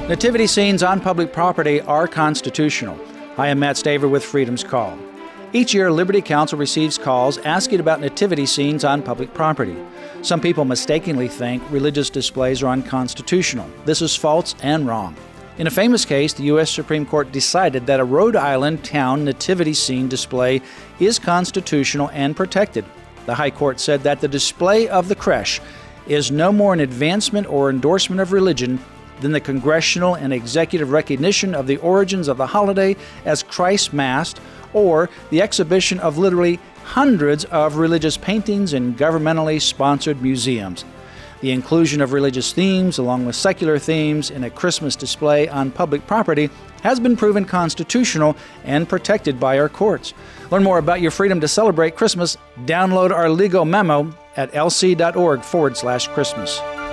Nativity scenes on public property are constitutional. I am Matt Staver with Freedom's Call. Each year, Liberty Counsel receives calls asking about nativity scenes on public property. Some people mistakenly think religious displays are unconstitutional. This is false and wrong. In a famous case, the U.S. Supreme Court decided that a Rhode Island town nativity scene display is constitutional and protected. The High Court said that the display of the creche is no more an advancement or endorsement of religion than the congressional and executive recognition of the origins of the holiday as Christ masked, or the exhibition of literally hundreds of religious paintings in governmentally sponsored museums. The inclusion of religious themes along with secular themes in a Christmas display on public property has been proven constitutional and protected by our courts. Learn more about your freedom to celebrate Christmas. Download our legal memo at lc.org/Christmas.